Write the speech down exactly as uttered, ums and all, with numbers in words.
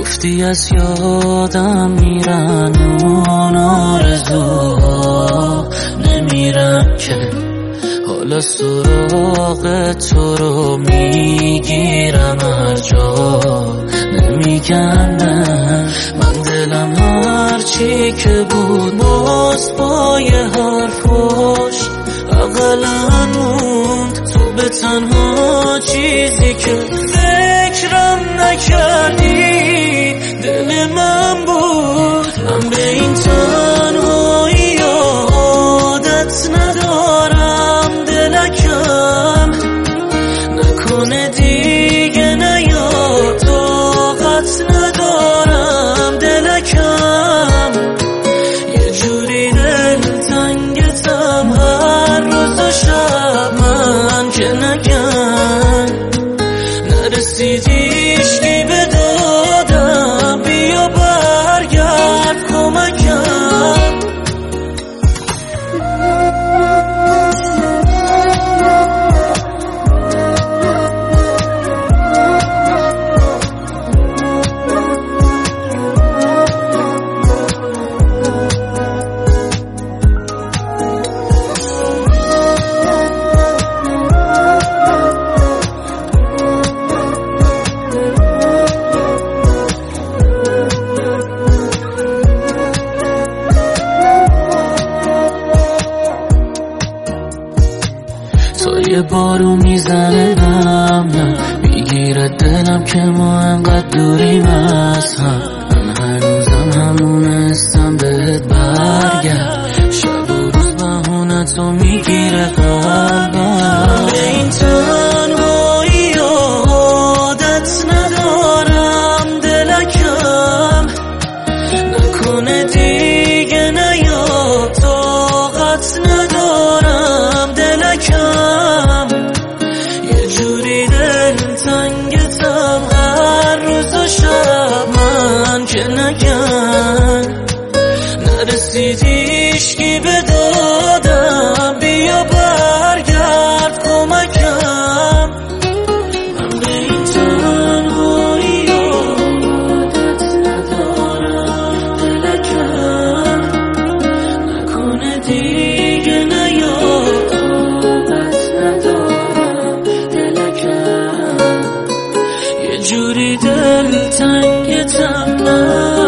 گفتی از یادم میرن اون آرزوها نمیرن که، حالا سراغ تو رو میگیرم هر جا نمیگن نه. من دلم هرچی که بود باز پای حرفاش اقلا موند. تو به تنها چیزی که فکرم نکردی دل من بود. من به این تنهایی عادت ندارم، دلکم نکنه دیگه نیاد، طاقت ندارم دلکم. یه جوری دل تنگتم هر روز و شب من که نگم نرسیدیش کی به دادم، بیا برگرد کمکم. یه بارو میزنه غم نه میگیره دلم که ما انقدر دوریم از هم. من هنوزم همونستم بهت برگرد، شب و روز بهونه تو میگیره قلبم. به این تنهایی عادت ندارم دلکم نکنه دیگه نیاد، طاقت ندارم دلکم. یه جوری دل تنگتم هر روز و شب من که نگم نرسیدیش کی به دادم، بیا برگرد کمکم. من به این تنهایی عادت ندارم دلکم نکنه دیگه نیاد، طاقت ندارم دلکم. یه جوری دل تنگتم من